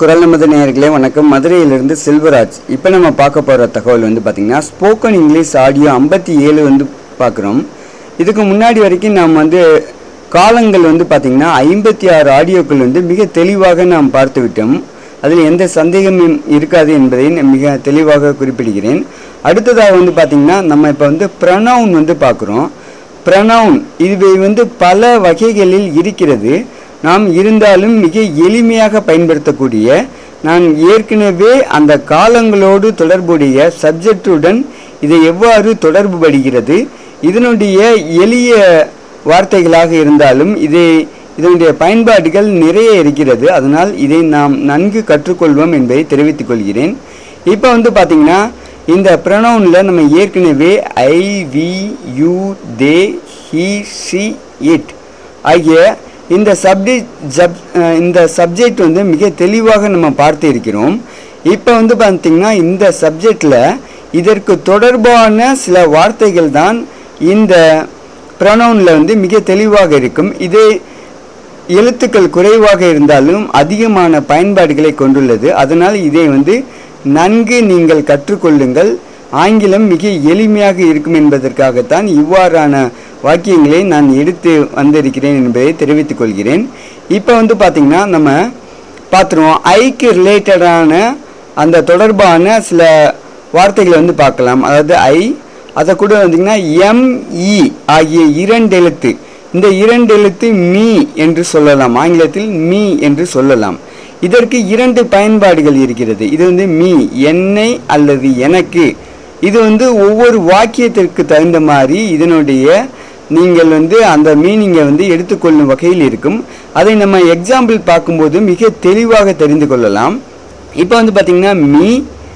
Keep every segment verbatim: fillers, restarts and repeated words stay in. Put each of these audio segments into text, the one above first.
குரல் நமது நேயர்களே வணக்கம். மதுரையிலிருந்து செல்வராஜ். இப்போ நம்ம பார்க்க போகிற தகவல் வந்து பார்த்திங்கன்னா ஸ்போக்கன் இங்கிலீஷ் ஆடியோ ஐம்பத்தி ஏழு வந்து பார்க்குறோம். இதுக்கு முன்னாடி வரைக்கும் நாம் வந்து காலங்கள் வந்து பார்த்திங்கன்னா ஐம்பத்தி ஆறு ஆடியோக்கள் வந்து மிக தெளிவாக நாம் பார்த்து விட்டோம். அதில் எந்த சந்தேகமும் இருக்காது என்பதை மிக தெளிவாக குறிப்பிடுகிறேன். அடுத்ததாக வந்து பார்த்திங்கன்னா நம்ம இப்போ வந்து ப்ரொனவுன் வந்து பார்க்குறோம். ப்ரொனவுன் இதுவை வந்து பல வகைகளில் இருக்கிறது. நாம் இருந்தாலும் மிக எளிமையாக பயன்படுத்தக்கூடிய, நான் ஏற்கனவே அந்த காலங்களோடு தொடர்புடைய சப்ஜெக்டுடன் இதை எவ்வாறு தொடர்பு படுகிறது, இதனுடைய எளிய வார்த்தைகளாக இருந்தாலும் இதை இதனுடைய பயன்பாடுகள் நிறைய இருக்கிறது. அதனால் இதை நாம் நன்கு கற்றுக்கொள்வோம் என்பதை தெரிவித்துக் கொள்கிறேன். இப்போ வந்து பார்த்திங்கன்னா இந்த ப்ரொனவுனில் நம்ம ஏற்கனவே I, we, you, they, he, she, it ஆகிய இந்த சப்ஜெக்ட் ஜப் இந்த சப்ஜெக்ட் வந்து மிக தெளிவாக நம்ம பார்த்து இருக்கிறோம். இப்போ வந்து பார்த்திங்கன்னா இந்த சப்ஜெக்டில் இதற்கு தொடர்பான சில வார்த்தைகள் தான் இந்த ப்ரொனவுனில் வந்து மிக தெளிவாக இருக்கும். இதே எழுத்துக்கள் குறைவாக இருந்தாலும் அதிகமான பயன்பாடுகளை கொண்டுள்ளது. அதனால் இதை வந்து நன்கு நீங்கள் கற்றுக்கொள்ளுங்கள். ஆங்கிலம் மிக எளிமையாக இருக்கும் என்பதற்காகத்தான் இவ்வாறான வாக்கியங்களை நான் எடுத்து வந்திருக்கிறேன் என்பதை தெரிவித்துக் கொள்கிறேன். இப்போ வந்து பார்த்திங்கன்னா நம்ம பார்த்துருவோம். ஐக்கு ரிலேட்டடான அந்த தொடர்பான சில வார்த்தைகளை வந்து பார்க்கலாம். அதாவது ஐ, அதை கூட பார்த்திங்கன்னா எம்இ ஆகிய இரண்டு எழுத்து, இந்த இரண்டு எழுத்து மீ என்று சொல்லலாம். ஆங்கிலத்தில் மீ என்று சொல்லலாம். இதற்கு இரண்டு பயன்பாடுகள் இருக்கிறது. இது வந்து மீ, என்னை அல்லது எனக்கு. இது வந்து ஒவ்வொரு வாக்கியத்திற்கு தகுந்த மாதிரி இதனுடைய நீங்கள் வந்து அந்த மீனிங்கை வந்து எடுத்துக்கொள்ளும் வகையில் இருக்கும். அதை நம்ம எக்ஸாம்பிள் பார்க்கும்போது மிக தெளிவாக தெரிந்து கொள்ளலாம். இப்போ வந்து பார்த்திங்கன்னா மீ,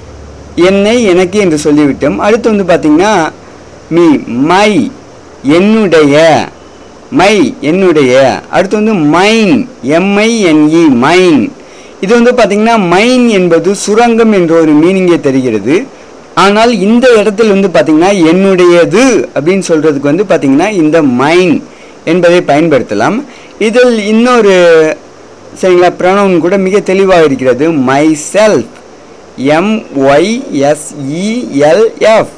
என்னை, எனக்கு என்று சொல்லிவிட்டோம். அடுத்து வந்து பார்த்திங்கன்னா மீ, மை, என்னுடைய, மை, என்னுடைய. அடுத்து வந்து மைன், எம்ஐஎன்இ, மைன். இது வந்து பார்த்திங்கன்னா மைன் என்பது சுரங்கம் என்ற ஒரு மீனிங்கை தருகிறது. ஆனால் இந்த இடத்துல வந்து பார்த்திங்கன்னா என்னுடையது அப்படின்னு சொல்கிறதுக்கு வந்து பார்த்திங்கன்னா இந்த மைன் என்பதை பயன்படுத்தலாம். இதில் இன்னொரு சரிங்களா ப்ரொனவுன் கூட மிக தெளிவாக இருக்கிறது. மை செல்ஃப், எம்ஒய்எஸ்இஎல்எஃப்,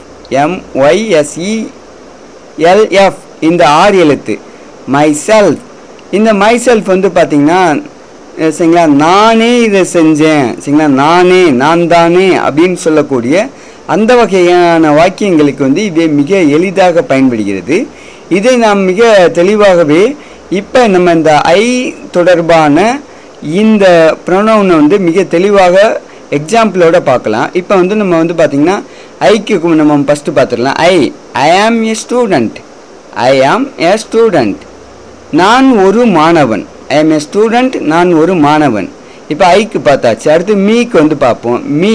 எம்ஒய்எஸ்இஎல்எஃப் இந்த ஆறு எழுத்து மை செல்ஃப். இந்த மை செல்ஃப் வந்து பார்த்திங்கன்னா சரிங்களா நானே இதை செஞ்சேன், சரிங்களா நானே, நான் தானே அப்படின்னு சொல்லக்கூடிய அந்த வகையான வாக்கியங்களுக்கு வந்து இது மிக எளிதாக பயன்படுகிறது. இதை நாம் மிக தெளிவாகவே இப்போ நம்ம இந்த ஐ தொடர்பான இந்த ப்ரொனவுனை வந்து மிக தெளிவாக எக்ஸாம்பிளோட பார்க்கலாம். இப்போ வந்து நம்ம வந்து பார்த்திங்கன்னா ஐக்கு நம்ம ஃபஸ்ட்டு பார்த்துடலாம். ஐ ஐ ஆம் ஏ ஸ்டூடெண்ட், ஐ ஆம் ஏ ஸ்டூடெண்ட். நான் ஒரு மாணவன், ஐ ஆம் ஏ ஸ்டூடெண்ட், நான் ஒரு மாணவன். இப்போ ஐக்கு பார்த்தாச்சு. அடுத்து மீக்கு வந்து பார்ப்போம். Me,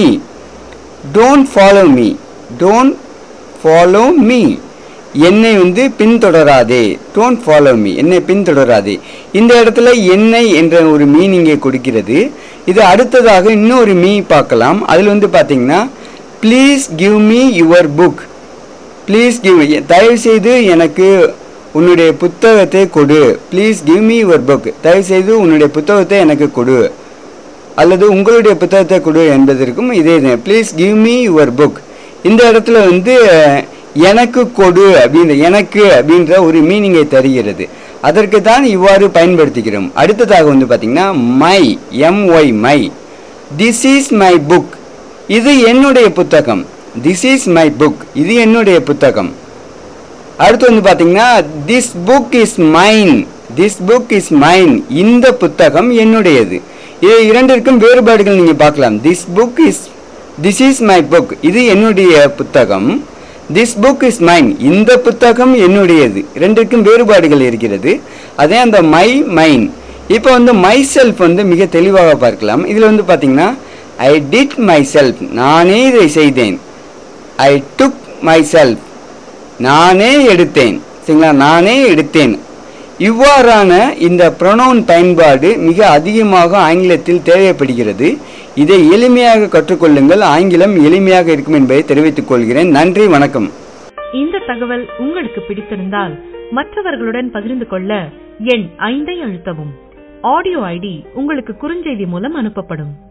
don't follow me, don't follow me, என்னை வந்து பின்தொடராதே, டோன்ட் ஃபாலோ மீ, என்னை பின்தொடராதே. இந்த இடத்துல என்னை என்ற ஒரு மீனிங்கை கொடுக்கிறது. இது அடுத்ததாக இன்னொரு மீ பார்க்கலாம். அதில் வந்து பார்த்தீங்கன்னா please give me your book, please give, தயவுசெய்து எனக்கு உன்னுடைய புத்தகத்தை கொடு, please give me your book, தயவுசெய்து உன்னுடைய புத்தகத்தை எனக்கு கொடு அல்லது உங்களுடைய புத்தகத்தை கொடு என்பதற்கும் இதே please give me your book. இந்த இடத்துல வந்து எனக்கு கொடு அப்படின்ற, எனக்கு அப்படின்ற ஒரு மீனிங்கை தருகிறது. அதற்கு தான் இவ்வாறு பயன்படுத்திக்கிறோம். அடுத்ததாக வந்து பார்த்திங்கன்னா my, M Y, my. This is my book, இது என்னுடைய புத்தகம். திஸ் இஸ் மை புக், இது என்னுடைய புத்தகம். அடுத்து வந்து பார்த்திங்கன்னா this book is mine, this book is mine, இந்த புத்தகம் என்னுடையது. இது இரண்டிற்கும் வேறுபாடுகள் நீங்கள் பார்க்கலாம். This book is, this is my book, இது என்னுடைய புத்தகம். திஸ் புக் இஸ் மைன், இந்த புத்தகம் என்னுடையது. இரண்டிற்கும் வேறுபாடுகள் இருக்கிறது. அதே அந்த மை, மைன். இப்போ வந்து மை செல்ஃப் வந்து மிக தெளிவாக பார்க்கலாம். இதில் வந்து பார்த்தீங்கன்னா ஐ டிட் மை செல்ஃப், நானே இதை செய்தேன். ஐ டுக் மை செல்ஃப், நானே எடுத்தேன், சரிங்களா நானே எடுத்தேன். இவ்வாறான இந்த ப்ரொனவுன் பயன்பாடு மிக அதிகமாக ஆங்கிலத்தில் தேவைப்படுகிறது. இதை எளிமையாக கற்றுக்கொள்ளுங்கள். ஆங்கிலம் எளிமையாக இருக்கும் என்பதை தெரிவித்துக் கொள்கிறேன். நன்றி, வணக்கம். இந்த தகவல் உங்களுக்கு பிடித்திருந்தால் மற்றவர்களுடன் பகிர்ந்து கொள்ள எண் ஐந்தை அழுத்தவும். ஆடியோ ஐடி உங்களுக்கு குறுஞ்செய்தி மூலம் அனுப்பப்படும்.